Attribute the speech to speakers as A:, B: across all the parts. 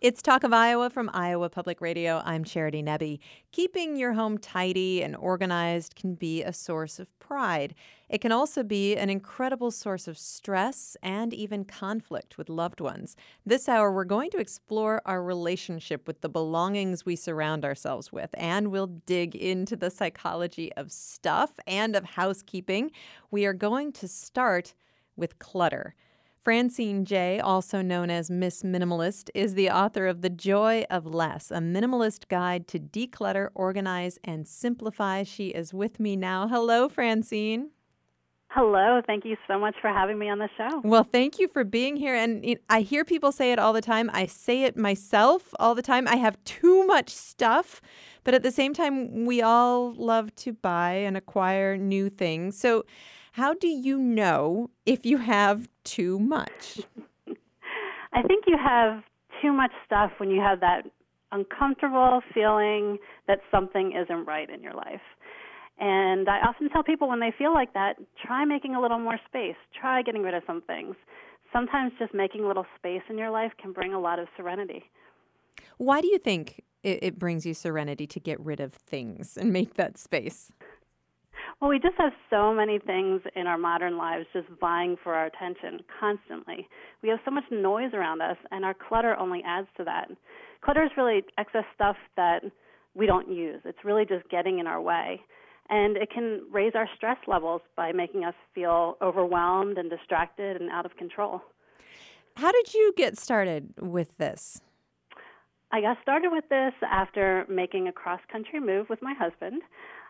A: It's Talk of Iowa from Iowa Public Radio. I'm Charity Nebbe. Keeping your home tidy and organized can be a source of pride. It can also be an incredible source of stress and even conflict with loved ones. This hour, we're going to explore our relationship with the belongings we surround ourselves with, and we'll dig into the psychology of stuff and of housekeeping. We are going to start with clutter. Francine Jay, also known as Miss Minimalist, is the author of The Joy of Less, a minimalist guide to declutter, organize, and simplify. She is with me now. Hello, Francine.
B: Hello. Thank you so much for having me on the show.
A: Well, thank you for being here. And I hear people say it all the time. I say it myself all the time. I have too much stuff. But at the same time, we all love to buy and acquire new things. So how do you know if you have too much?
B: I think you have too much stuff when you have that uncomfortable feeling that something isn't right in your life. And I often tell people when they feel like that, try making a little more space. Try getting rid of some things. Sometimes just making a little space in your life can bring a lot of serenity.
A: Why do you think it brings you serenity to get rid of things and make that space?
B: Well, we just have so many things in our modern lives just vying for our attention constantly. We have so much noise around us, and our clutter only adds to that. Clutter is really excess stuff that we don't use. It's really just getting in our way. And it can raise our stress levels by making us feel overwhelmed and distracted and out of control.
A: How did you get started with this?
B: I got started with this after making a cross-country move with my husband.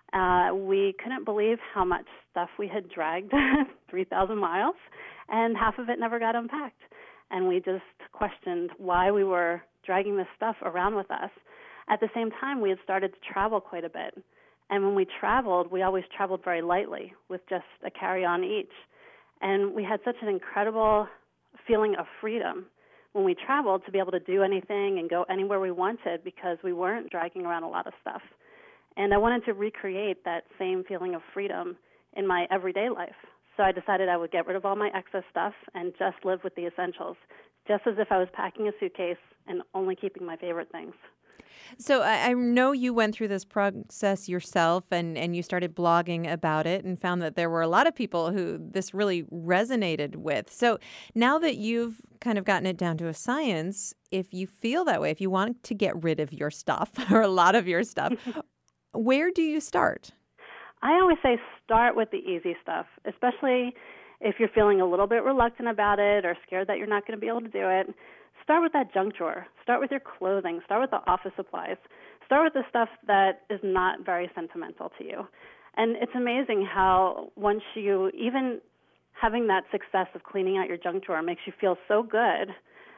B: We couldn't believe how much stuff we had dragged 3,000 miles, and half of it never got unpacked. And we just questioned why we were dragging this stuff around with us. At the same time, we had started to travel quite a bit. And when we traveled, we always traveled very lightly with just a carry-on each. And we had such an incredible feeling of freedom when we traveled to be able to do anything and go anywhere we wanted because we weren't dragging around a lot of stuff. And I wanted to recreate that same feeling of freedom in my everyday life. So I decided I would get rid of all my excess stuff and just live with the essentials, just as if I was packing a suitcase and only keeping my favorite things.
A: So I know you went through this process yourself and you started blogging about it and found that there were a lot of people who this really resonated with. So now that you've kind of gotten it down to a science, if you feel that way, if you want to get rid of your stuff or a lot of your stuff, where do you start?
B: I always say start with the easy stuff, especially if you're feeling a little bit reluctant about it or scared that you're not going to be able to do it. Start with that junk drawer. Start with your clothing. Start with the office supplies. Start with the stuff that is not very sentimental to you. And it's amazing how once you, even having that success of cleaning out your junk drawer makes you feel so good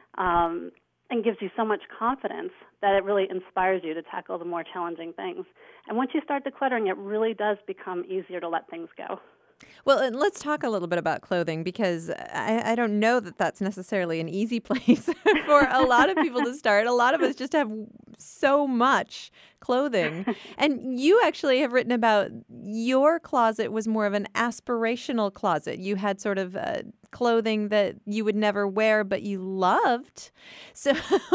B: and gives you so much confidence that it really inspires you to tackle the more challenging things. And once you start decluttering, it really does become easier to let things go.
A: Well, and let's talk a little bit about clothing because I don't know that that's necessarily an easy place for a lot of people to start. A lot of us just have so much clothing. And you actually have written about your closet was more of an aspirational closet. You had sort of clothing that you would never wear, but you loved. So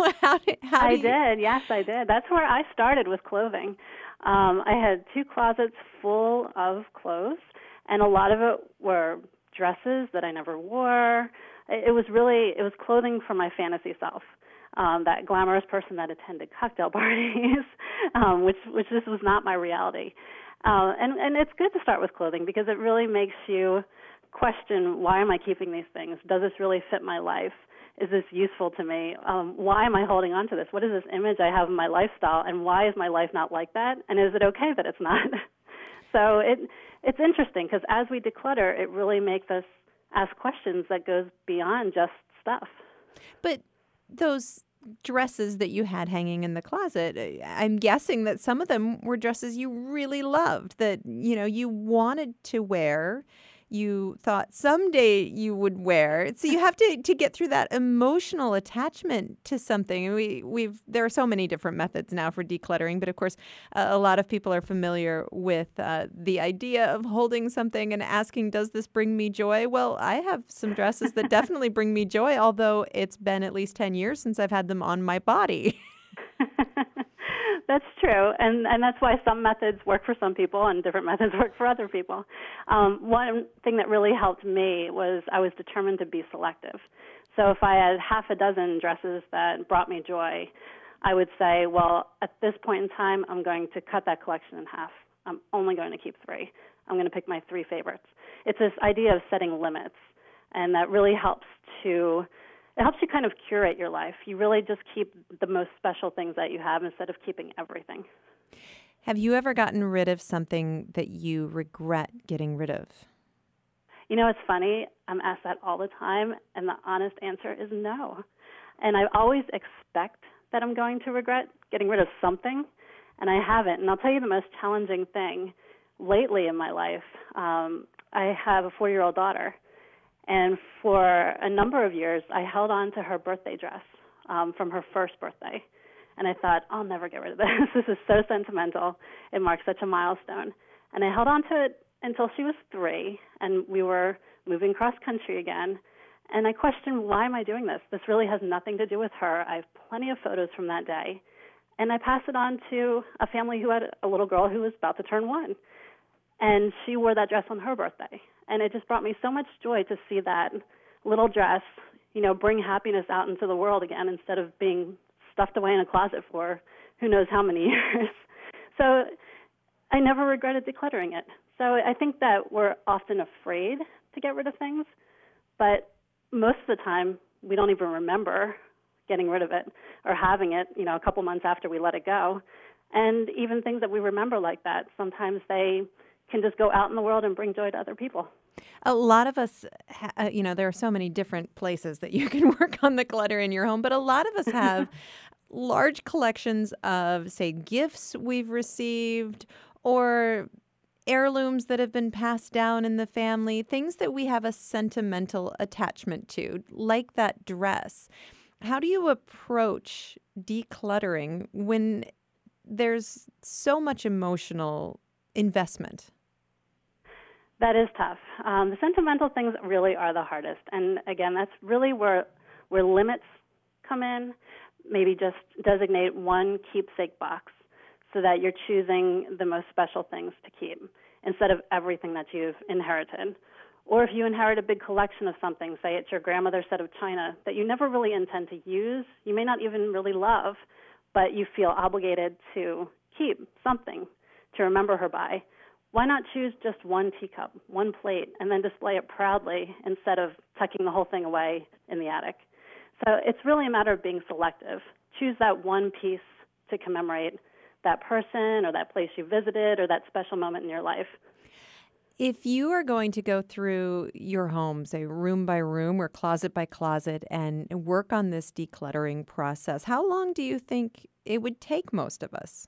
B: I did. Yes, I did. That's where I started with clothing. I had 2 closets full of clothes. And a lot of it were dresses that I never wore. It was clothing for my fantasy self, that glamorous person that attended cocktail parties, which this was not my reality. And it's good to start with clothing because it really makes you question, why am I keeping these things? Does this really fit my life? Is this useful to me? Why am I holding on to this? What is this image I have of my lifestyle, and why is my life not like that? And is it okay that it's not? So it's interesting because as we declutter, it really makes us ask questions that goes beyond just stuff.
A: But those dresses that you had hanging in the closet, I'm guessing that some of them were dresses you really loved, that, you wanted to wear. you thought someday you would wear. So you have to get through that emotional attachment to something. And there are so many different methods now for decluttering, but of course, a lot of people are familiar with the idea of holding something and asking, does this bring me joy? Well, I have some dresses that definitely bring me joy, although it's been at least 10 years since I've had them on my body.
B: That's true, and that's why some methods work for some people and different methods work for other people. One thing that really helped me was I was determined to be selective. So if I had half a dozen dresses that brought me joy, I would say, well, at this point in time, I'm going to cut that collection in half. I'm only going to keep 3. I'm going to pick my 3 favorites. It's this idea of setting limits, and that really helps you kind of curate your life. You really just keep the most special things that you have instead of keeping everything.
A: Have you ever gotten rid of something that you regret getting rid of?
B: You know, it's funny. I'm asked that all the time, and the honest answer is no. And I always expect that I'm going to regret getting rid of something, and I haven't. And I'll tell you the most challenging thing lately in my life. I have a 4-year-old daughter. And for a number of years, I held on to her birthday dress from her first birthday. And I thought, I'll never get rid of this. This is so sentimental. It marks such a milestone. And I held on to it until she was 3, and we were moving cross-country again. And I questioned, why am I doing this? This really has nothing to do with her. I have plenty of photos from that day. And I passed it on to a family who had a little girl who was about to turn 1. And she wore that dress on her birthday. And it just brought me so much joy to see that little dress, bring happiness out into the world again instead of being stuffed away in a closet for who knows how many years. So I never regretted decluttering it. So I think that we're often afraid to get rid of things, but most of the time we don't even remember getting rid of it or having it, a couple months after we let it go. And even things that we remember like that, sometimes they can just go out in the world and bring joy to other people.
A: A lot of us, there are so many different places that you can work on the clutter in your home, but a lot of us have large collections of, say, gifts we've received or heirlooms that have been passed down in the family, things that we have a sentimental attachment to, like that dress. How do you approach decluttering when there's so much emotional investment?
B: That is tough. The sentimental things really are the hardest. And again, that's really where limits come in. Maybe just designate one keepsake box so that you're choosing the most special things to keep instead of everything that you've inherited. Or if you inherit a big collection of something, say it's your grandmother's set of china that you never really intend to use, you may not even really love, but you feel obligated to keep something to remember her by. Why not choose just one teacup, one plate, and then display it proudly instead of tucking the whole thing away in the attic? So it's really a matter of being selective. Choose that one piece to commemorate that person or that place you visited or that special moment in your life.
A: If you are going to go through your home, say room by room or closet by closet, and work on this decluttering process, how long do you think it would take most of us?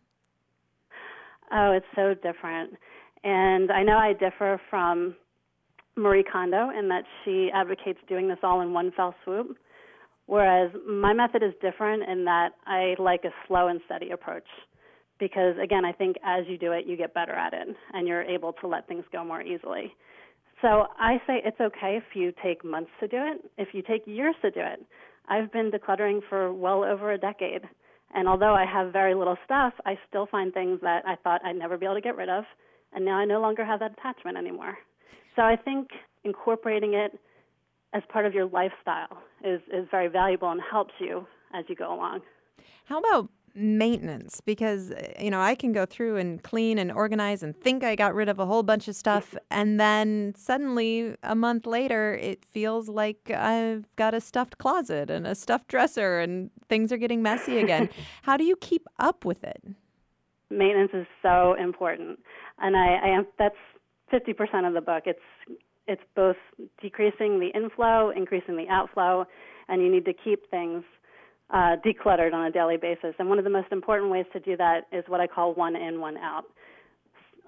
B: Oh, it's so different. And I know I differ from Marie Kondo in that she advocates doing this all in one fell swoop, whereas my method is different in that I like a slow and steady approach. Because, again, I think as you do it, you get better at it, and you're able to let things go more easily. So I say it's okay if you take months to do it, if you take years to do it. I've been decluttering for well over a decade, and although I have very little stuff, I still find things that I thought I'd never be able to get rid of, and now I no longer have that attachment anymore. So I think incorporating it as part of your lifestyle is very valuable and helps you as you go along.
A: How about maintenance? Because, I can go through and clean and organize and think I got rid of a whole bunch of stuff. And then suddenly a month later, it feels like I've got a stuffed closet and a stuffed dresser and things are getting messy again. How do you keep up with it?
B: Maintenance is so important. And that's 50% of the book. It's both decreasing the inflow, increasing the outflow, and you need to keep things decluttered on a daily basis. And one of the most important ways to do that is what I call one in, one out.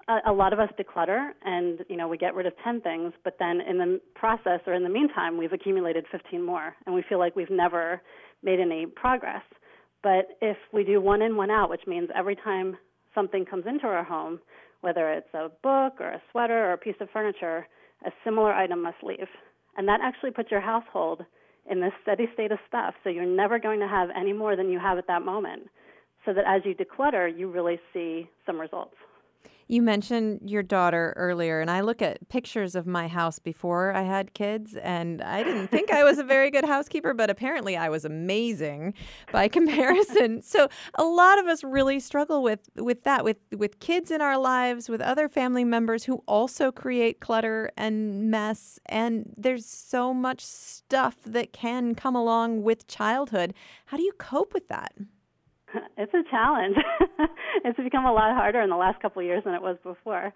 B: a lot of us declutter, and we get rid of 10 things, but then in the process or in the meantime, we've accumulated 15 more, and we feel like we've never made any progress. But if we do one in, one out, which means every time something comes into our home, whether it's a book or a sweater or a piece of furniture, a similar item must leave. And that actually puts your household in this steady state of stuff, so you're never going to have any more than you have at that moment, so that as you declutter, you really see some results.
A: You mentioned your daughter earlier, and I look at pictures of my house before I had kids, and I didn't think I was a very good housekeeper, but apparently I was amazing by comparison. So a lot of us really struggle with that, with kids in our lives, with other family members who also create clutter and mess, and there's so much stuff that can come along with childhood. How do you cope with that?
B: It's a challenge. It's become a lot harder in the last couple of years than it was before.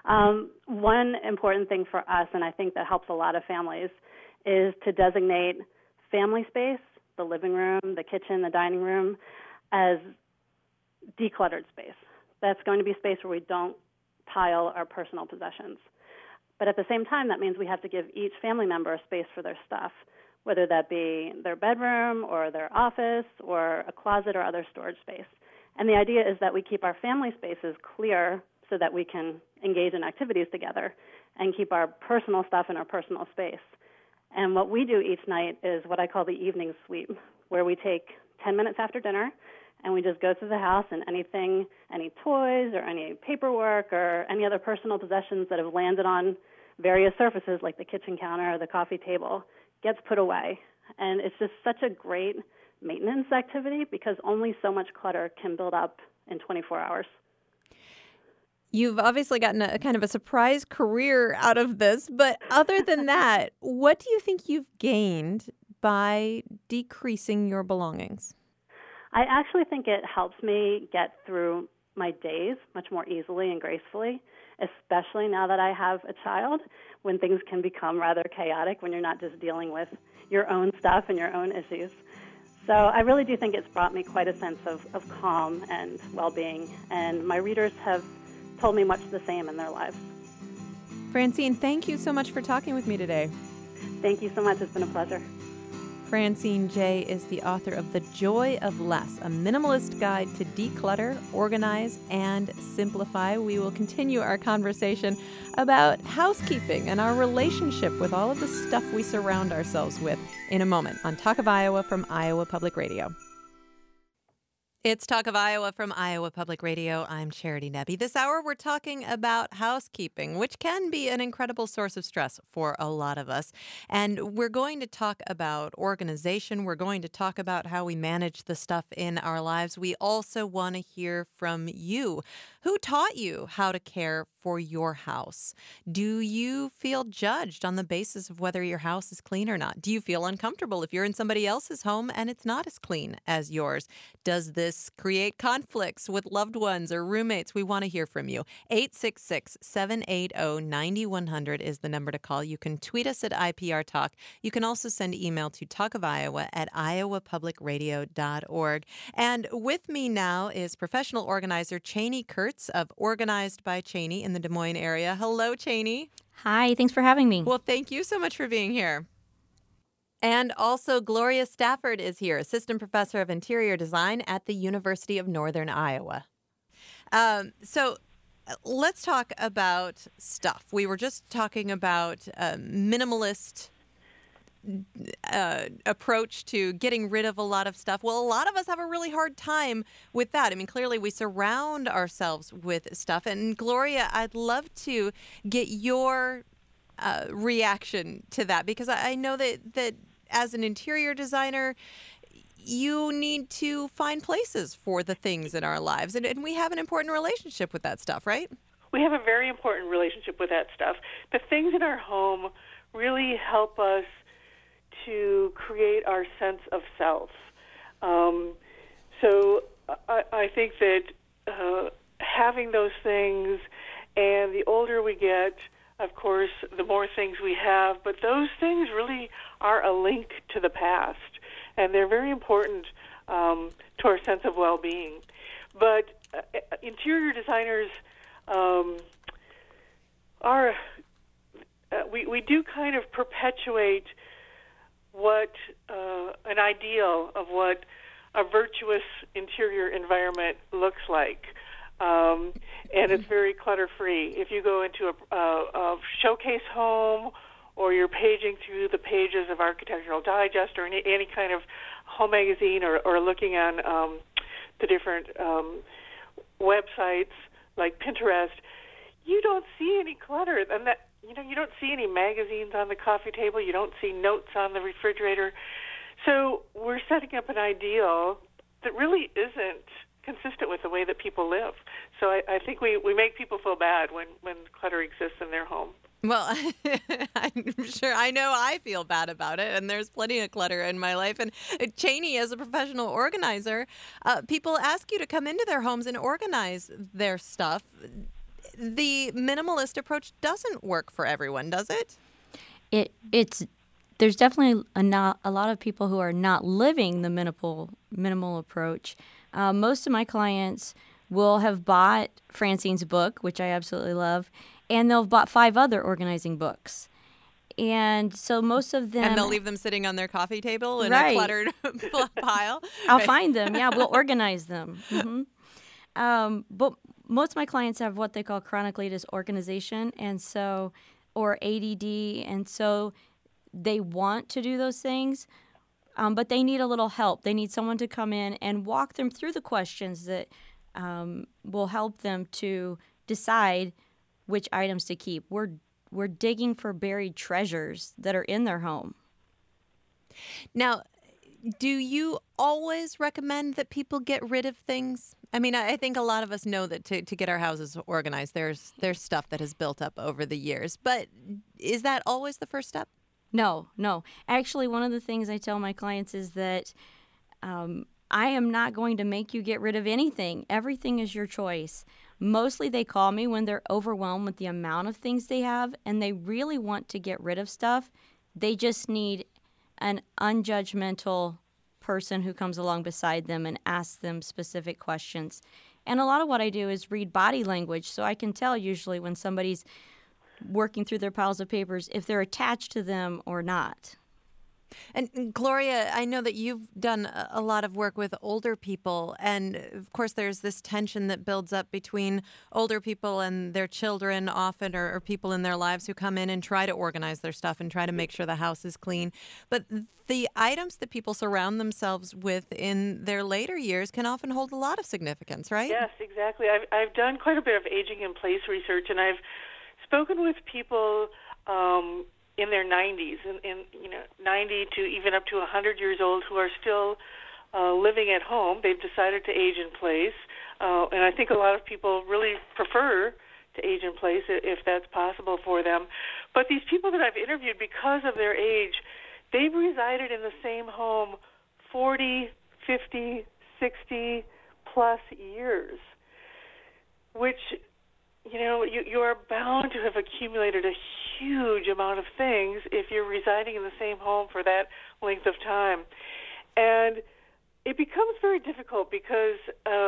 B: One important thing for us, and I think that helps a lot of families, is to designate family space, the living room, the kitchen, the dining room, as decluttered space. That's going to be space where we don't pile our personal possessions. But at the same time, that means we have to give each family member a space for their stuff, whether that be their bedroom or their office or a closet or other storage space. And the idea is that we keep our family spaces clear so that we can engage in activities together and keep our personal stuff in our personal space. And what we do each night is what I call the evening sweep, where we take 10 minutes after dinner and we just go through the house, and anything, any toys or any paperwork or any other personal possessions that have landed on various surfaces like the kitchen counter or the coffee table gets put away. And it's just such a great maintenance activity because only so much clutter can build up in 24 hours.
A: You've obviously gotten a kind of a surprise career out of this, but other than that, what do you think you've gained by decreasing your belongings?
B: I actually think it helps me get through my days much more easily and gracefully, especially now that I have a child, when things can become rather chaotic when you're not just dealing with your own stuff and your own issues. So I really do think it's brought me quite a sense of calm and well-being, and my readers have told me much the same in their lives.
A: Francine, thank you so much for talking with me today.
B: Thank you so much. It's been a pleasure.
A: Francine Jay is the author of The Joy of Less, a minimalist guide to declutter, organize, and simplify. We will continue our conversation about housekeeping and our relationship with all of the stuff we surround ourselves with in a moment on Talk of Iowa from Iowa Public Radio. It's Talk of Iowa from Iowa Public Radio. I'm Charity Nebbe. This hour, we're talking about housekeeping, which can be an incredible source of stress for a lot of us. And we're going to talk about organization. We're going to talk about how we manage the stuff in our lives. We also want to hear from you. Who taught you how to care for your house? Do you feel judged on the basis of whether your house is clean or not? Do you feel uncomfortable if you're in somebody else's home and it's not as clean as yours? Does this create conflicts with loved ones or roommates? We want to hear from you. 866-780-9100 is the number to call. You can tweet us at IPR Talk. You can also send email to talkofiowa@iowapublicradio.org. And with me now is professional organizer Cheney Kurtz of Organized by Cheney in the Des Moines area. Hello, Cheney.
C: Hi, thanks for having me.
A: Well, thank you so much for being here. And also Gloria Stafford is here, Assistant Professor of Interior Design at the University of Northern Iowa. So let's talk about stuff. We were just talking about minimalist approach to getting rid of a lot of stuff. Well, a lot of us have a really hard time with that. I mean, clearly we surround ourselves with stuff. And Gloria, I'd love to get your reaction to that, because I know that as an interior designer, you need to find places for the things in our lives. And we have an important relationship with that stuff, right?
D: We have a very important relationship with that stuff. The things in our home really help us to create our sense of self. So I think that having those things, and the older we get, of course, the more things we have, but those things really are a link to the past, and they're very important to our sense of well-being. But interior designers our we do kind of perpetuate what an ideal of what a virtuous interior environment looks like. And it's very clutter-free. If you go into a showcase home, or you're paging through the pages of Architectural Digest or any kind of home magazine, or looking on the different websites like Pinterest, you don't see any clutter. And that, you don't see any magazines on the coffee table. You don't see notes on the refrigerator. So we're setting up an ideal that really isn't consistent with the way that people live. So I think we make people feel bad when clutter exists in their home.
A: Well, I'm sure I know I feel bad about it, and there's plenty of clutter in my life. And Cheney, as a professional organizer, people ask you to come into their homes and organize their stuff. The minimalist approach doesn't work for everyone, does it?
C: There's definitely a lot of people who are not living the minimal approach. Most of my clients will have bought Francine's book, which I absolutely love, and they'll have bought 5 other organizing books. And so most of them...
A: And they'll leave them sitting on their coffee table in
C: right.
A: a cluttered pile?
C: I'll find them. Yeah, we'll organize them. Mm-hmm. But most of my clients have what they call chronically disorganization, and so, or ADD, and so they want to do those things, but they need a little help. They need someone to come in and walk them through the questions that will help them to decide which items to keep. We're digging for buried treasures that are in their home.
A: Now, do you always recommend that people get rid of things? I mean, I think a lot of us know that to get our houses organized, there's stuff that has built up over the years. But is that always the first step?
C: No. Actually, one of the things I tell my clients is that I am not going to make you get rid of anything. Everything is your choice. Mostly they call me when they're overwhelmed with the amount of things they have and they really want to get rid of stuff. They just need an unjudgmental person who comes along beside them and asks them specific questions. And a lot of what I do is read body language, so I can tell usually when somebody's working through their piles of papers if they're attached to them or not.
A: And Gloria, I know that you've done a lot of work with older people, and of course there's this tension that builds up between older people and their children often, or people in their lives who come in and try to organize their stuff and try to make sure the house is clean. But the items that people surround themselves with in their later years can often hold a lot of significance, right?
D: Yes, exactly. I've done quite a bit of aging in place research, and I've spoken with people in their 90s, in 90 to even up to 100 years old, who are still living at home. They've decided to age in place, and I think a lot of people really prefer to age in place if that's possible for them. But these people that I've interviewed, because of their age, they've resided in the same home 40, 50, 60 plus years, which you are bound to have accumulated a huge amount of things if you're residing in the same home for that length of time. And it becomes very difficult because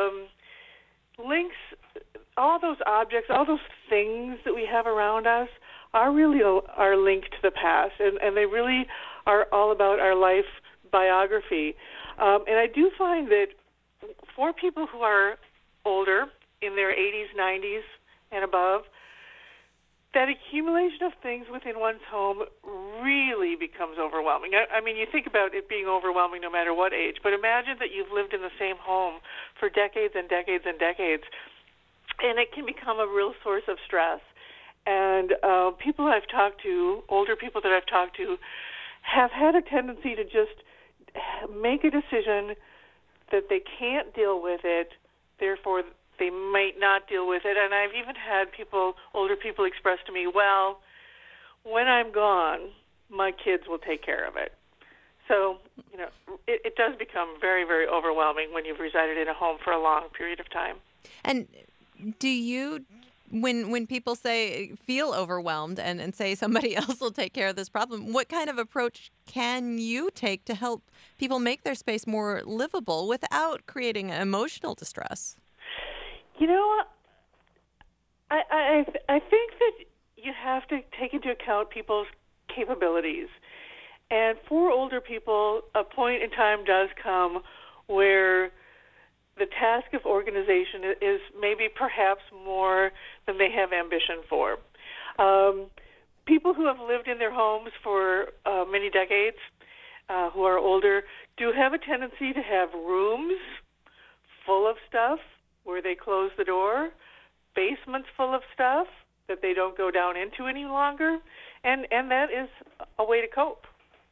D: links, all those objects, all those things that we have around us are linked to the past, and they really are all about our life biography. And I do find that for people who are older, in their 80s, 90s, and above, that accumulation of things within one's home really becomes overwhelming. I mean, you think about it being overwhelming no matter what age, but imagine that you've lived in the same home for decades and decades and decades, and it can become a real source of stress. And people I've talked to, older people that I've talked to, have had a tendency to just make a decision that they can't deal with it, therefore they might not deal with it. And I've even had older people express to me, well, when I'm gone, my kids will take care of it. So, it does become very, very overwhelming when you've resided in a home for a long period of time.
A: And do you, when people feel overwhelmed and say somebody else will take care of this problem, what kind of approach can you take to help people make their space more livable without creating emotional distress?
D: I think that you have to take into account people's capabilities. And for older people, a point in time does come where the task of organization is maybe perhaps more than they have ambition for. People who have lived in their homes for many decades, who are older, do have a tendency to have rooms full of stuff where they close the door, basements full of stuff that they don't go down into any longer, and that is a way to cope.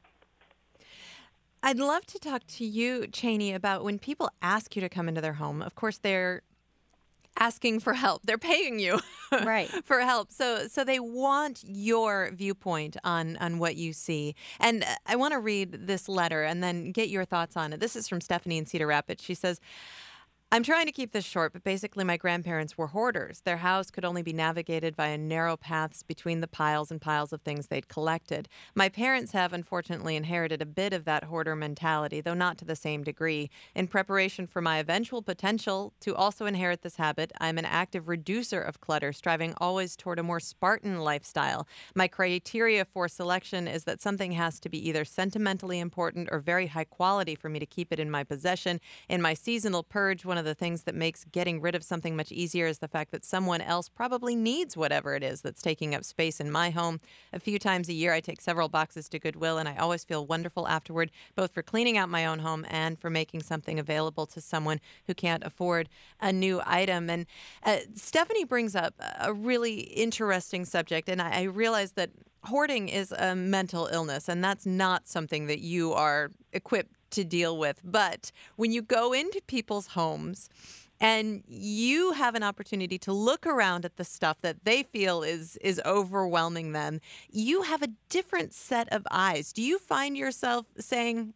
A: I'd love to talk to you, Cheney, about when people ask you to come into their home. Of course, they're asking for help. They're paying you
C: Right.
A: for help. So they want your viewpoint on what you see. And I want to read this letter and then get your thoughts on it. This is from Stephanie in Cedar Rapids. She says, I'm trying to keep this short, but basically my grandparents were hoarders. Their house could only be navigated via narrow paths between the piles and piles of things they'd collected. My parents have unfortunately inherited a bit of that hoarder mentality, though not to the same degree. In preparation for my eventual potential to also inherit this habit, I'm an active reducer of clutter, striving always toward a more Spartan lifestyle. My criteria for selection is that something has to be either sentimentally important or very high quality for me to keep it in my possession. In my seasonal purge, one of the things that makes getting rid of something much easier is the fact that someone else probably needs whatever it is that's taking up space in my home. A few times a year, I take several boxes to Goodwill, and I always feel wonderful afterward, both for cleaning out my own home and for making something available to someone who can't afford a new item. And Stephanie brings up a really interesting subject, and I realize that hoarding is a mental illness, and that's not something that you are equipped to deal with. But when you go into people's homes and you have an opportunity to look around at the stuff that they feel is overwhelming them, you have a different set of eyes. Do you find yourself saying,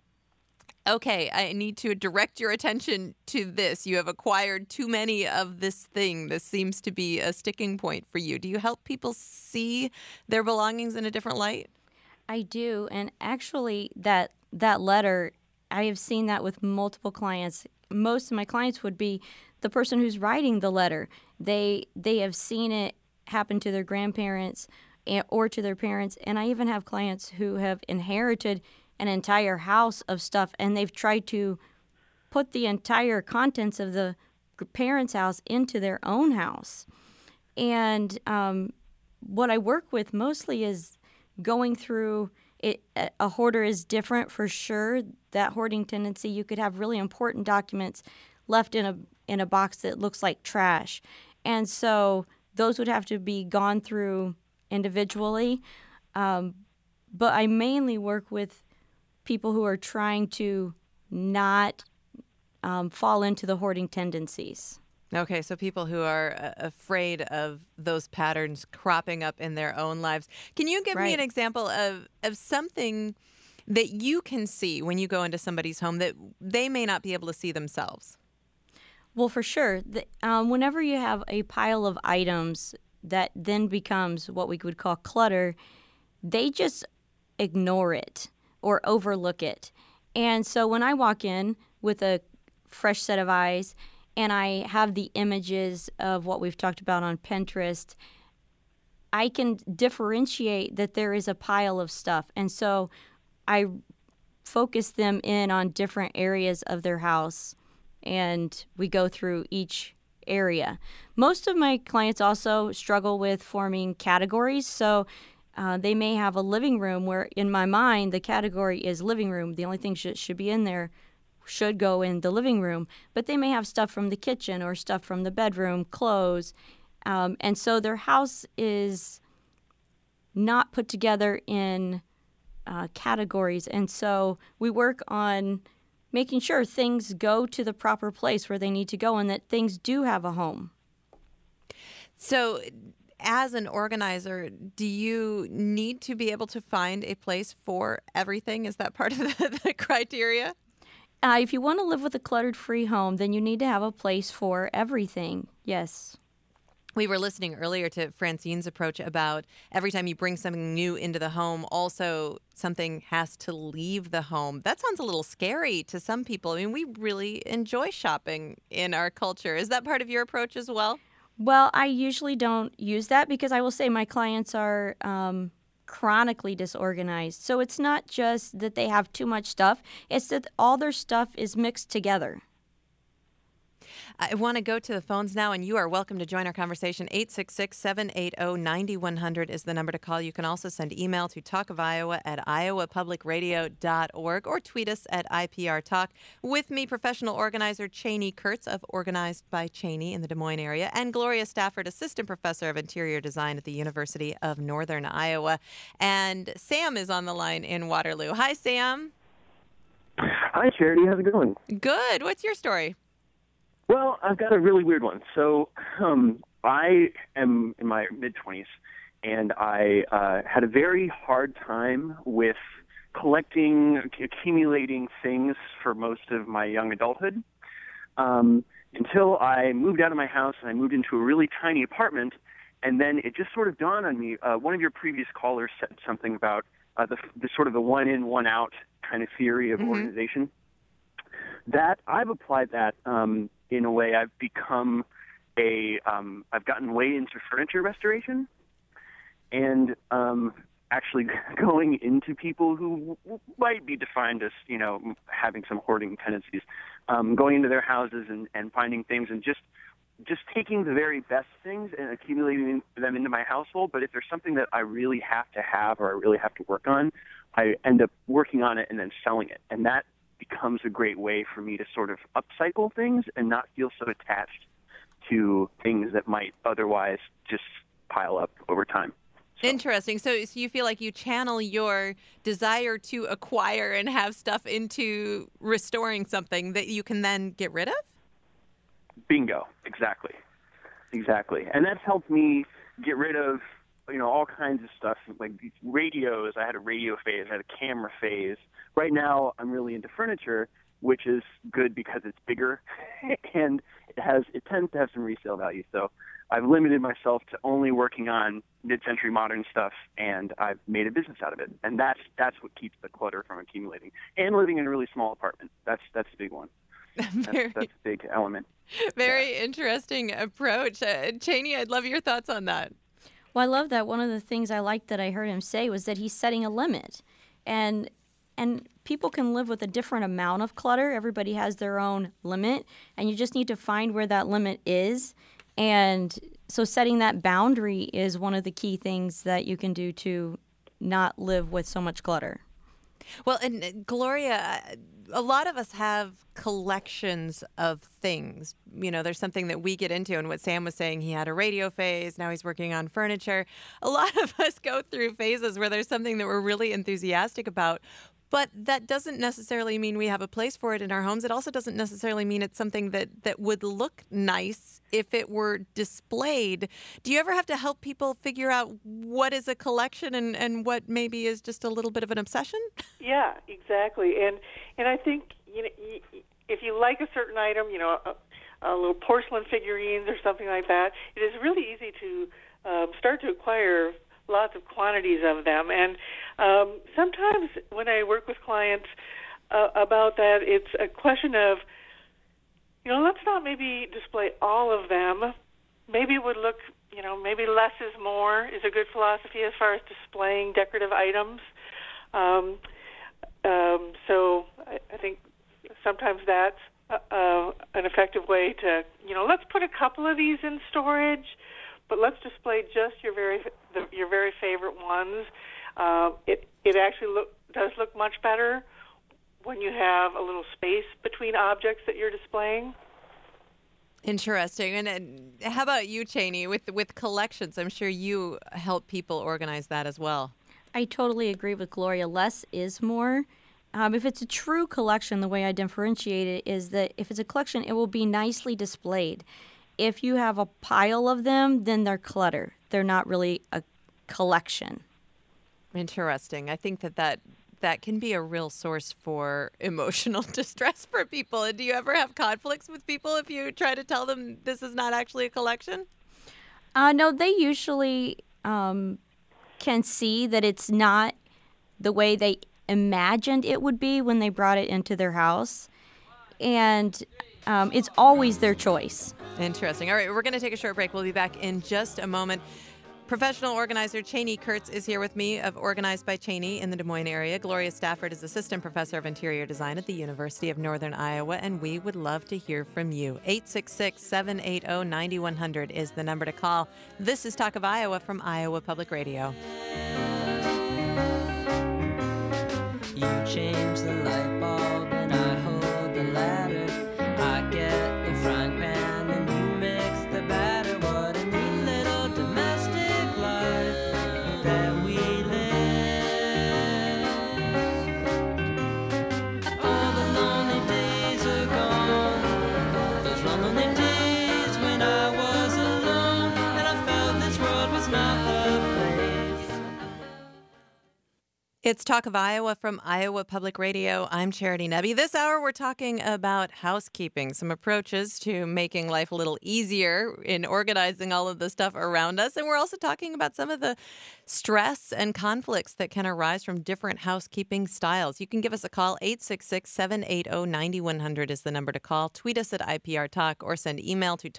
A: okay, I need to direct your attention to this. You have acquired too many of this thing. This seems to be a sticking point for you. Do you help people see their belongings in a different light?
C: I do. And actually, that letter, I have seen that with multiple clients. Most of my clients would be the person who's writing the letter. They have seen it happen to their grandparents or to their parents. And I even have clients who have inherited an entire house of stuff, and they've tried to put the entire contents of the parents' house into their own house. And what I work with mostly is going through it. A hoarder is different for sure. That hoarding tendency, you could have really important documents left in a box that looks like trash. And so those would have to be gone through individually. But I mainly work with people who are trying to not fall into the hoarding tendencies.
A: Okay, so people who are afraid of those patterns cropping up in their own lives. Can you give me an example of something that you can see when you go into somebody's home that they may not be able to see themselves?
C: Well, for sure. Whenever you have a pile of items that then becomes what we would call clutter, they just ignore it or overlook it. And so when I walk in with a fresh set of eyes and I have the images of what we've talked about on Pinterest, I can differentiate that there is a pile of stuff. And so I focus them in on different areas of their house, and we go through each area. Most of my clients also struggle with forming categories. So they may have a living room where, in my mind, the category is living room. The only thing should be in there should go in the living room. But they may have stuff from the kitchen or stuff from the bedroom, clothes. And so their house is not put together in categories. And so we work on making sure things go to the proper place where they need to go and that things do have a home.
A: So as an organizer, do you need to be able to find a place for everything? Is that part of the criteria?
C: If you want to live with a cluttered-free home, then you need to have a place for everything, yes.
A: We were listening earlier to Francine's approach about every time you bring something new into the home, also something has to leave the home. That sounds a little scary to some people. I mean, we really enjoy shopping in our culture. Is that part of your approach as well?
C: Well, I usually don't use that because I will say my clients are chronically disorganized. So it's not just that they have too much stuff, it's that all their stuff is mixed together.
A: I want to go to the phones now, and you are welcome to join our conversation. 866-780-9100 is the number to call. You can also send email to talkofiowa@iowapublicradio.org or tweet us at IPR Talk. With me, professional organizer Cheney Kurtz of Organized by Cheney in the Des Moines area, and Gloria Stafford, assistant professor of interior design at the University of Northern Iowa. And Sam is on the line in Waterloo. Hi, Sam.
E: Hi, Charity. How's it going?
A: Good. What's your story?
E: Well, I've got a really weird one. So I am in my mid-20s, and I had a very hard time with accumulating things for most of my young adulthood until I moved out of my house and I moved into a really tiny apartment, and then it just sort of dawned on me. One of your previous callers said something about the sort of the one-in, one-out kind of theory of organization. That I've applied that in a way. I've become I've gotten way into furniture restoration, and actually going into people who might be defined as, having some hoarding tendencies, going into their houses and finding things and just taking the very best things and accumulating them into my household. But if there's something that I really have to have or I really have to work on, I end up working on it and then selling it. And that becomes a great way for me to sort of upcycle things and not feel so attached to things that might otherwise just pile up over time.
A: Interesting. So you feel like you channel your desire to acquire and have stuff into restoring something that you can then get rid of?
E: Bingo. Exactly. And that's helped me get rid of, all kinds of stuff, like radios. I had a radio phase. I had a camera phase. Right now, I'm really into furniture, which is good because it's bigger and it tends to have some resale value. So I've limited myself to only working on mid-century modern stuff, and I've made a business out of it. And that's what keeps the clutter from accumulating. And living in a really small apartment. That's a big one. That's a big element.
A: Very interesting approach. Cheney, I'd love your thoughts on that.
C: Well, I love that. One of the things I liked that I heard him say was that he's setting a limit. And people can live with a different amount of clutter. Everybody has their own limit, and you just need to find where that limit is. And so setting that boundary is one of the key things that you can do to not live with so much clutter.
A: Well, and Gloria, a lot of us have collections of things. There's something that we get into, and what Sam was saying, he had a radio phase, now he's working on furniture. A lot of us go through phases where there's something that we're really enthusiastic about, but that doesn't necessarily mean we have a place for it in our homes. It also doesn't necessarily mean it's something that would look nice if it were displayed. Do you ever have to help people figure out what is a collection and what maybe is just a little bit of an obsession? Yeah,
D: exactly. And I think if you like a certain item, a little porcelain figurines or something like that, it is really easy to start to acquire lots of quantities of them. And sometimes when I work with clients about that, it's a question of, let's not maybe display all of them. Maybe it would look, maybe less is more is a good philosophy as far as displaying decorative items. So I think sometimes that's an effective way to, let's put a couple of these in storage, but let's display just your very favorite ones. It actually does look much better when you have a little space between objects that you're displaying.
A: Interesting. And how about you, Cheney, with collections? I'm sure you help people organize that as well.
C: I totally agree with Gloria. Less is more. If it's a true collection, the way I differentiate it is that if it's a collection, it will be nicely displayed. If you have a pile of them, then they're clutter. They're not really a collection.
A: Interesting. I think that can be a real source for emotional distress for people. And do you ever have conflicts with people if you try to tell them this is not actually a collection?
C: No, they usually can see that it's not the way they imagined it would be when they brought it into their house. And it's always their choice.
A: Interesting. All right, we're going to take a short break. We'll be back in just a moment. Professional organizer Cheney Kurtz is here with me of Organized by Cheney in the Des Moines area. Gloria Stafford is Assistant Professor of Interior Design at the University of Northern Iowa, and we would love to hear from you. 866-780-9100 is the number to call. This is Talk of Iowa from Iowa Public Radio.
F: You change the light bulb and I hold the ladder. I get the frying pan and you mix the batter. What a neat little domestic life that we live. All the lonely days are gone. Those lonely days when I was alone and I felt this world was not the place.
A: It's Talk of Iowa from Iowa Public Radio. I'm Charity Nebbe. This hour, we're talking about housekeeping, some approaches to making life a little easier in organizing all of the stuff around us. And we're also talking about some of the stress and conflicts that can arise from different housekeeping styles. You can give us a call. 866-780-9100 is the number to call. Tweet us at IPR Talk or send email to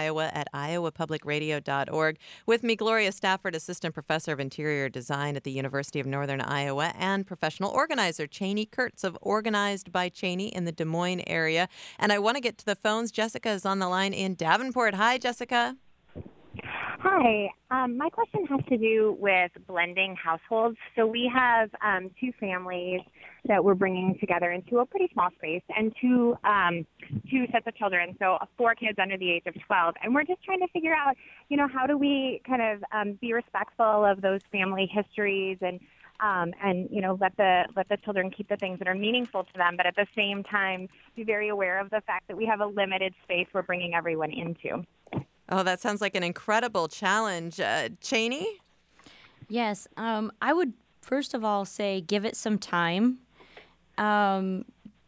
A: talkofiowa@iowapublicradio.org. With me, Gloria Stafford, Assistant Professor of Interior Design at the University of Northern Iowa, and professional organizer Cheney Kurtz of Organized by Cheney in the Des Moines area. And I want to get to the phones. Jessica is on the line in Davenport. Hi, Jessica.
G: Hi. My question has to do with blending households. So we have two families that we're bringing together into a pretty small space, and two sets of children, so 4 kids under the age of 12. And we're just trying to figure out, how do we kind of be respectful of those family histories and let the children keep the things that are meaningful to them, but at the same time be very aware of the fact that we have a limited space we're bringing everyone into.
A: Oh, that sounds like an incredible challenge. Cheney?
C: Yes, I would first of all say give it some time. Don't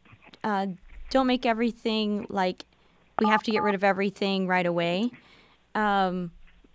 C: make everything like we have to get rid of everything right away. And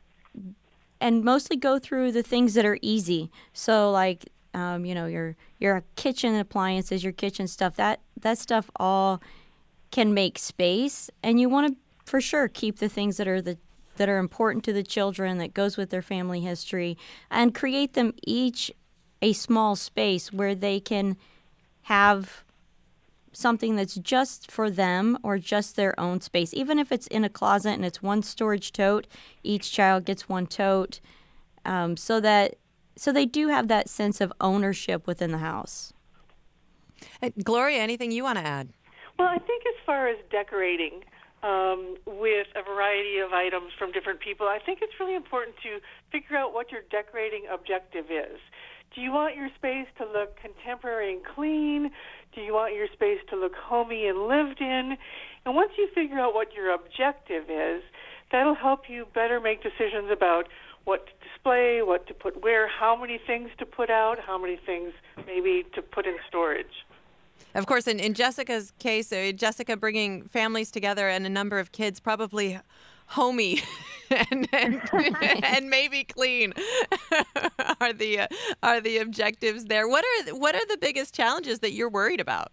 C: mostly go through the things that are easy. So like, your kitchen appliances, your kitchen stuff, that stuff all can make space. And you want to, for sure, keep the things that are important to the children, that goes with their family history, and create them each a small space where they can have something that's just for them or just their own space. Even if it's in a closet and it's one storage tote, each child gets one tote, so they do have that sense of ownership within the house.
A: Gloria, anything you want to add?
D: Well, I think as far as decorating with a variety of items from different people, I think it's really important to figure out what your decorating objective is. Do you want your space to look contemporary and clean? Do you want your space to look homey and lived in? And once you figure out what your objective is, that'll help you better make decisions about what to display, what to put where, how many things to put out, how many things maybe to put in storage.
A: Of course, in Jessica's case, Jessica bringing families together and a number of kids, probably homey and maybe clean are the objectives there. What are the biggest challenges that you're worried about?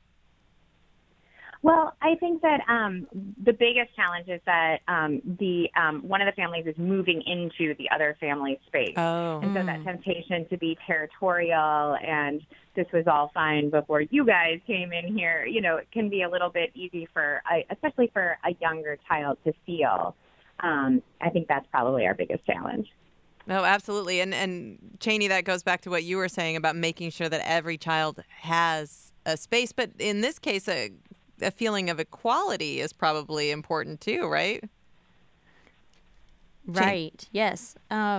G: Well, I think that the biggest challenge is that one of the families is moving into the other family's space.
A: Oh.
G: And so that temptation to be territorial and this was all fine before you guys came in here, it can be a little bit easy especially for a younger child to feel. I think that's probably our biggest challenge.
A: No, absolutely. And Cheney, that goes back to what you were saying about making sure that every child has a space. But in this case, a feeling of equality is probably important too, right?
C: Right. Yes.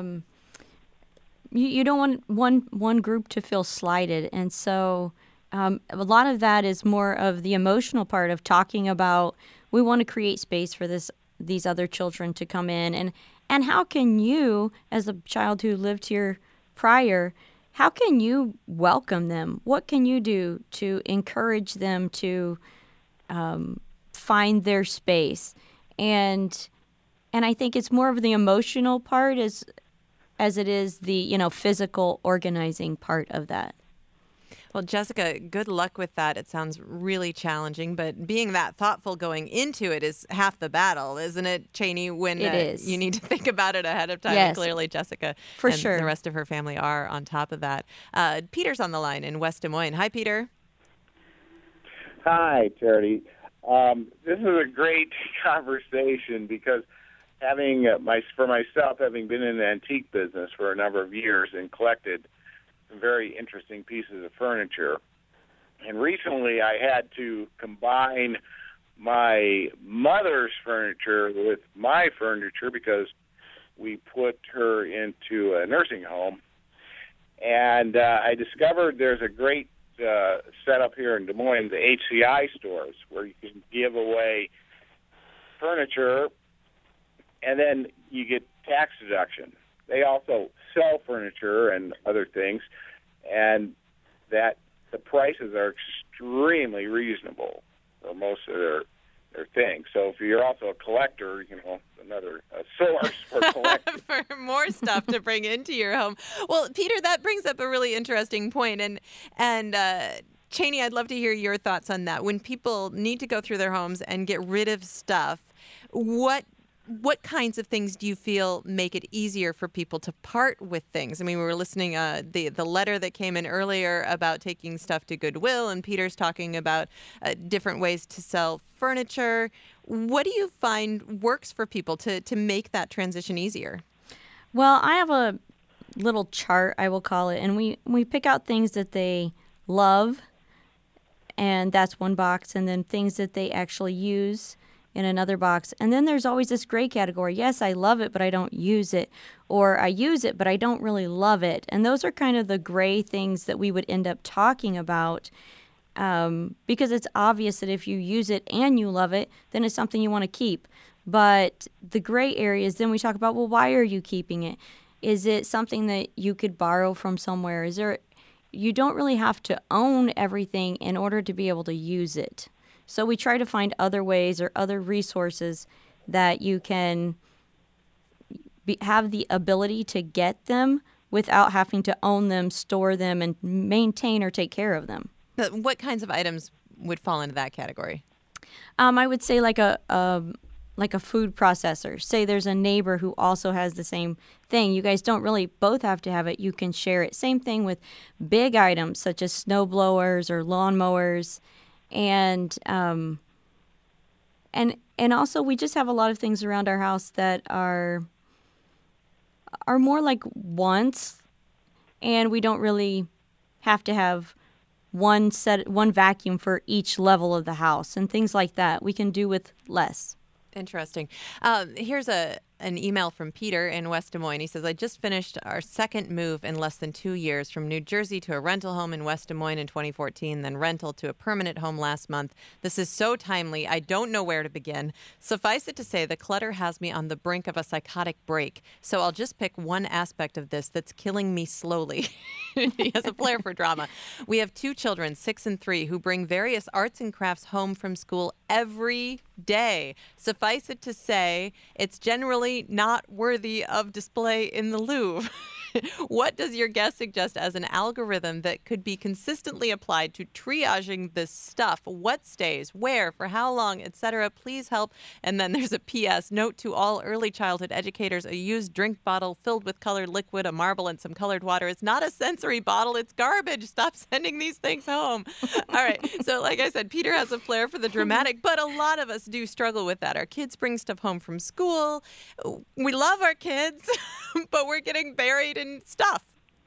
C: You don't want one group to feel slighted, and so a lot of that is more of the emotional part of talking about we want to create space for these other children to come in, and how can you, as a child who lived here prior, how can you welcome them? What can you do to encourage them to find their space? And I think it's more of the emotional part as it is the physical organizing part of that.
A: Well, Jessica, good luck with that. It sounds really challenging, but being that thoughtful going into it is half the battle, isn't it, Cheney? When
C: It is.
A: You need to think about it ahead of time.
C: Yes.
A: And clearly, Jessica
C: For
A: and
C: sure.
A: the rest of her family are on top of that. Peter's on the line in West Des Moines. Hi, Peter.
H: Hi, Charity. This is a great conversation because for myself, having been in the antique business for a number of years and collected some very interesting pieces of furniture, and recently I had to combine my mother's furniture with my furniture because we put her into a nursing home, and I discovered there's a great setup here in Des Moines, the HCI stores, where you can give away furniture and then you get tax deduction. They also sell furniture and other things, and that the prices are extremely reasonable for most of their things. So if you're also a collector, another source for collecting.
A: For more stuff to bring into your home. Well, Peter, that brings up a really interesting point. And Cheney, I'd love to hear your thoughts on that. When people need to go through their homes and get rid of stuff, what kinds of things do you feel make it easier for people to part with things? I mean, we were listening the letter that came in earlier about taking stuff to Goodwill, and Peter's talking about different ways to sell furniture. What do you find works for people to make that transition easier?
C: Well, I have a little chart, I will call it, and we pick out things that they love, and that's one box, and then things that they actually use in another box. And then there's always this gray category. Yes, I love it, but I don't use it. Or I use it, but I don't really love it. And those are kind of the gray things that we would end up talking about, because it's obvious that if you use it and you love it, then it's something you want to keep. But the gray areas, then we talk about, well, why are you keeping it? Is it something that you could borrow from somewhere? You don't really have to own everything in order to be able to use it. So we try to find other ways or other resources that you can have the ability to get them without having to own them, store them, and maintain or take care of them.
A: What kinds of items would fall into that category?
C: I would say like a food processor. Say there's a neighbor who also has the same thing. You guys don't really both have to have it. You can share it. Same thing with big items such as snow blowers or lawnmowers. And also we just have a lot of things around our house that are more like wants, and we don't really have to have one vacuum for each level of the house and things like that. We can do with less.
A: Interesting. Here's an email from Peter in West Des Moines. He says, I just finished our second move in less than 2 years from New Jersey to a rental home in West Des Moines in 2014, then rental to a permanent home last month. This is so timely. I don't know where to begin. Suffice it to say, the clutter has me on the brink of a psychotic break. So I'll just pick one aspect of this that's killing me slowly. He has a flair for drama. We have 2 children, 6 and 3, who bring various arts and crafts home from school every day. Suffice it to say, it's generally not worthy of display in the Louvre. What does your guest suggest as an algorithm that could be consistently applied to triaging this stuff? What stays, where, for how long, etc.? Please help. And then there's a P.S. Note to all early childhood educators, a used drink bottle filled with colored liquid, a marble, and some colored water. It's not a sensory bottle. It's garbage. Stop sending these things home. All right. So like I said, Peter has a flair for the dramatic, but a lot of us do struggle with that. Our kids bring stuff home from school. We love our kids, but we're getting buried in stuff.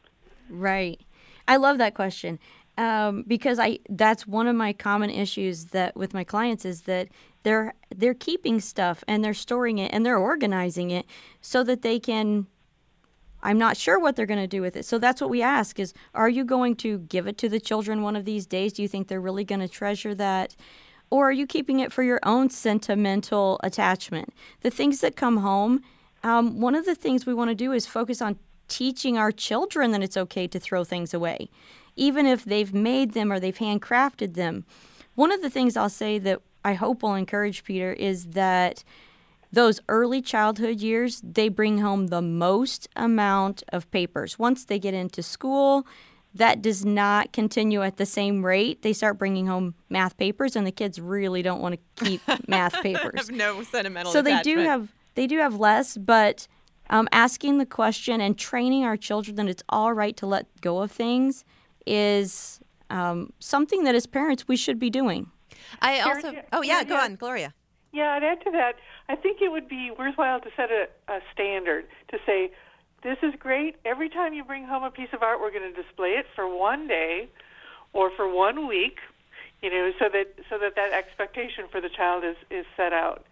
C: Right. I love that question because that's one of my common issues that with my clients is that they're keeping stuff and they're storing it and they're organizing it so that they can. I'm not sure what they're going to do with it. So that's what we ask is, are you going to give it to the children one of these days? Do you think they're really going to treasure that? Or are you keeping it for your own sentimental attachment? The things that come home, one of the things we want to do is focus on teaching our children that it's okay to throw things away, even if they've made them or they've handcrafted them. One of the things I'll say that I hope will encourage Peter is that those early childhood years, they bring home the most amount of papers. Once they get into school, that does not continue at the same rate. They start bringing home math papers, and the kids really don't want to keep math papers.
A: Have no sentimental
C: So
A: attachment.
C: they do have less, but asking the question and training our children that it's all right to let go of things is something that as parents we should be doing.
A: I also. Oh yeah, go
D: yeah.
A: on, Gloria.
D: Yeah, I'd add to that. I think it would be worthwhile to set a standard to say, this is great. Every time you bring home a piece of art, we're going to display it for one day or for 1 week, so that expectation for the child is set out.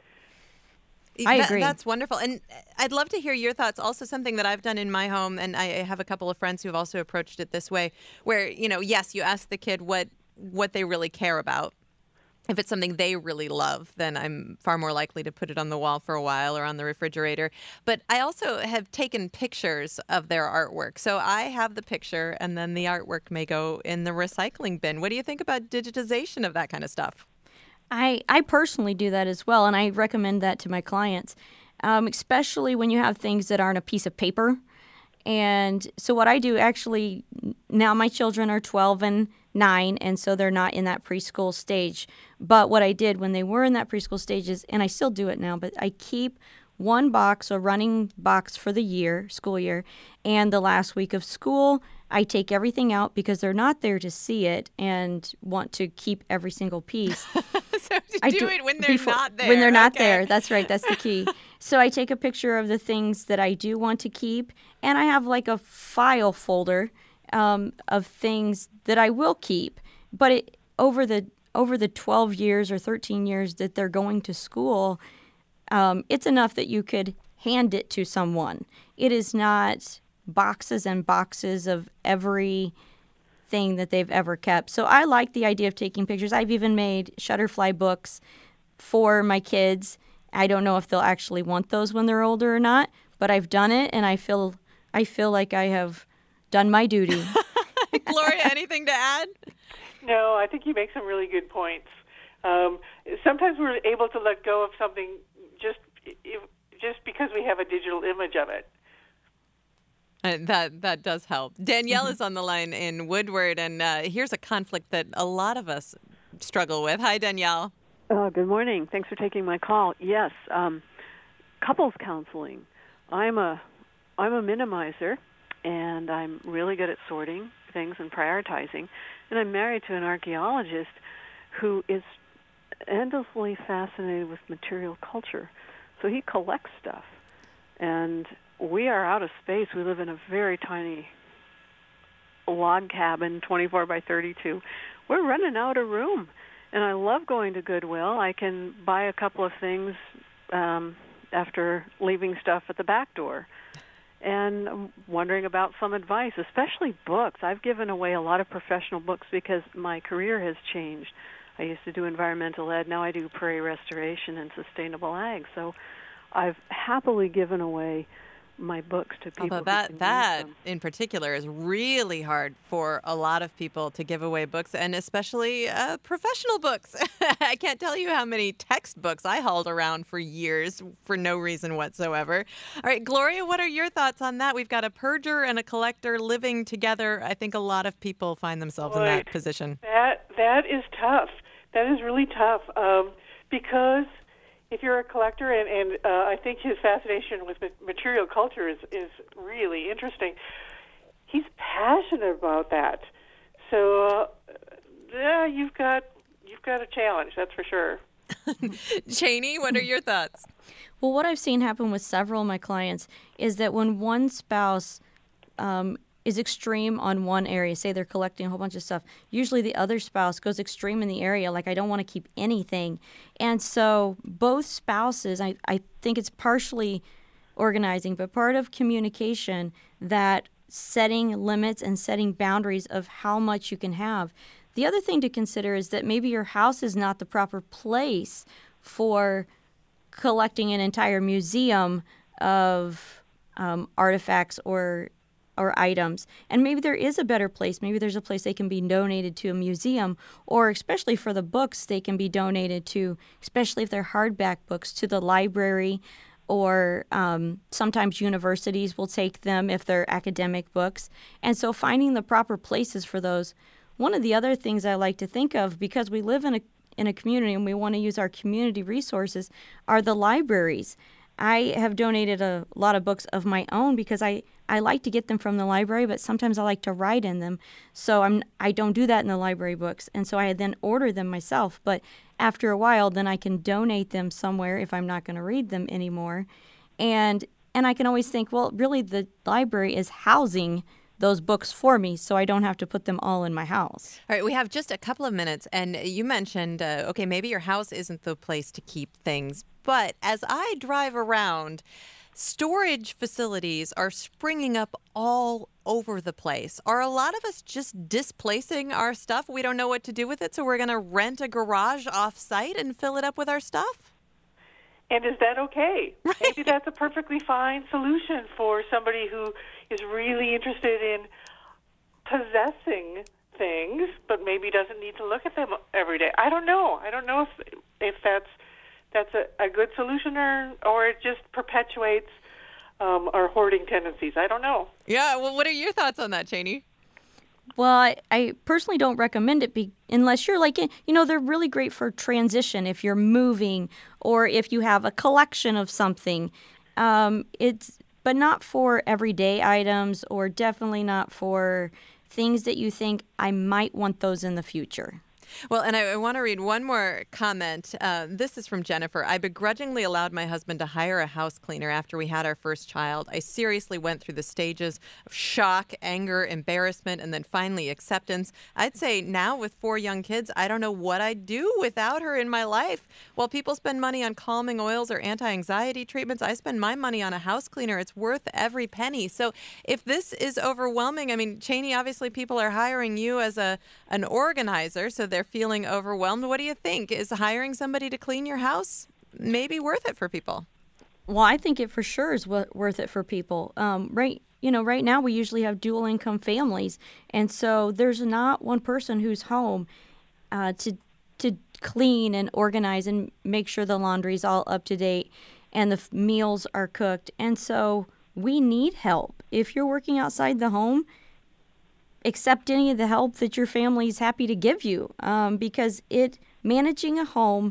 C: I agree.
A: That's wonderful. And I'd love to hear your thoughts. Also, something that I've done in my home, and I have a couple of friends who have also approached it this way, where, yes, you ask the kid what they really care about. If it's something they really love, then I'm far more likely to put it on the wall for a while or on the refrigerator. But I also have taken pictures of their artwork. So I have the picture, and then the artwork may go in the recycling bin. What do you think about digitization of that kind of stuff?
C: I personally do that as well, and I recommend that to my clients, especially when you have things that aren't a piece of paper. And so what I do, actually, now my children are 12 and 9, and so they're not in that preschool stage. But what I did when they were in that preschool stage is, and I still do it now, but I keep one box, a running box for the school year, and the last week of school, I take everything out because they're not there to see it and want to keep every single piece.
A: So do it when they're not there.
C: When they're not there. That's right. That's the key. So I take a picture of the things that I do want to keep, and I have like a file folder of things that I will keep. But over the 12 years or 13 years that they're going to school, it's enough that you could hand it to someone. It is not boxes and boxes of every thing that they've ever kept. So I like the idea of taking pictures. I've even made Shutterfly books for my kids. I don't know if they'll actually want those when they're older or not, but I've done it, and I feel like I have done my duty.
A: Gloria, anything to add?
D: No, I think you make some really good points. Sometimes we're able to let go of something just because we have a digital image of it.
A: That does help. Danielle is on the line in Woodward, and here's a conflict that a lot of us struggle with. Hi, Danielle.
I: Good morning. Thanks for taking my call. Yes, couples counseling. I'm a minimizer, and I'm really good at sorting things and prioritizing. And I'm married to an archaeologist who is endlessly fascinated with material culture. So he collects stuff, and we are out of space. We live in a very tiny log cabin, 24 by 32. We're running out of room, and I love going to Goodwill. I can buy a couple of things after leaving stuff at the back door. And I'm wondering about some advice, especially books. I've given away a lot of professional books because my career has changed. I used to do environmental ed. Now I do prairie restoration and sustainable ag. So I've happily given away my books to people.
A: Although that in particular is really hard for a lot of people to give away books, and especially professional books. I can't tell you how many textbooks I hauled around for years for no reason whatsoever. All right, Gloria, what are your thoughts on that? We've got a purger and a collector living together. I think a lot of people find themselves in that position.
D: That is tough. That is really tough because if you're a collector, and I think his fascination with material culture is really interesting. He's passionate about that. So you've got a challenge, that's for sure.
A: Cheney, what are your thoughts?
C: Well, what I've seen happen with several of my clients is that when one spouse is extreme on one area, say they're collecting a whole bunch of stuff, usually the other spouse goes extreme in the area, like I don't want to keep anything. And so both spouses, I think it's partially organizing, but part of communication, that setting limits and setting boundaries of how much you can have. The other thing to consider is that maybe your house is not the proper place for collecting an entire museum of artifacts or items. And maybe there is a better place. Maybe there's a place they can be donated to a museum, or especially for the books, they can be donated to, especially if they're hardback books, to the library or sometimes universities will take them if they're academic books. And so finding the proper places for those. One of the other things I like to think of, because we live in a community and we want to use our community resources, are the libraries. I have donated a lot of books of my own because I like to get them from the library, but sometimes I like to write in them. So I don't do that in the library books. And so I then order them myself. But after a while, then I can donate them somewhere if I'm not going to read them anymore. And I can always think, well, really the library is housing those books for me, so I don't have to put them all in my house.
A: All right, we have just a couple of minutes, and you mentioned, okay, maybe your house isn't the place to keep things, but as I drive around, storage facilities are springing up all over the place. Are a lot of us just displacing our stuff? We don't know what to do with it, so we're going to rent a garage off-site and fill it up with our stuff?
D: And is that okay? Right. Maybe that's a perfectly fine solution for somebody who is really interested in possessing things, but maybe doesn't need to look at them every day. I don't know. I don't know if that's a good solution or it just perpetuates our hoarding tendencies. I don't know.
A: Yeah. Well, what are your thoughts on that, Cheney?
C: Well, I personally don't recommend it unless you're like, they're really great for transition if you're moving or if you have a collection of something. But not for everyday items or definitely not for things that you think I might want those in the future.
A: Well, and I want to read one more comment. This is from Jennifer. I begrudgingly allowed my husband to hire a house cleaner after we had our first child. I seriously went through the stages of shock, anger, embarrassment, and then finally acceptance. I'd say now with 4 young kids, I don't know what I'd do without her in my life. While people spend money on calming oils or anti-anxiety treatments, I spend my money on a house cleaner. It's worth every penny. So if this is overwhelming, I mean, Cheney, obviously people are hiring you as an organizer, so they're feeling overwhelmed. What do you think? Is hiring somebody to clean your house maybe worth it for people?
C: Well, I think it for sure is worth it for people. Right now we usually have dual income families, and so there's not one person who's home to clean and organize and make sure the laundry's all up to date and the meals are cooked. And so we need help. If you're working outside the home, accept any of the help that your family is happy to give you, because managing a home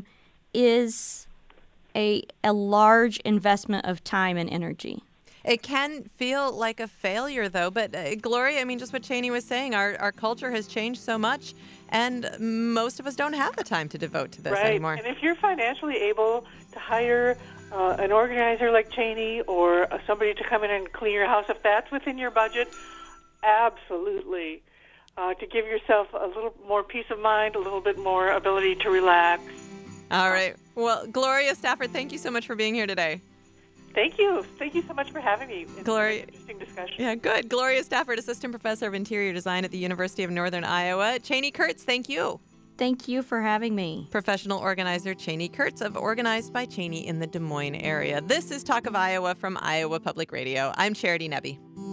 C: is a large investment of time and energy.
A: It can feel like a failure, though. But Gloria, I mean, just what Cheney was saying, our culture has changed so much, and most of us don't have the time to devote to this anymore.
D: And if you're financially able to hire an organizer like Cheney or somebody to come in and clean your house, if that's within your budget, absolutely. To give yourself a little more peace of mind, a little bit more ability to relax.
A: All right. Well, Gloria Stafford, thank you so much for being here today.
D: Thank you. Thank you so much for having me. It's
A: Gloria,
D: an interesting discussion.
A: Yeah, good. Gloria Stafford, Assistant Professor of Interior Design at the University of Northern Iowa. Cheney Kurtz, thank you.
C: Thank you for having me.
A: Professional organizer Cheney Kurtz of Organized by Cheney in the Des Moines area. This is Talk of Iowa from Iowa Public Radio. I'm Charity Nebbe.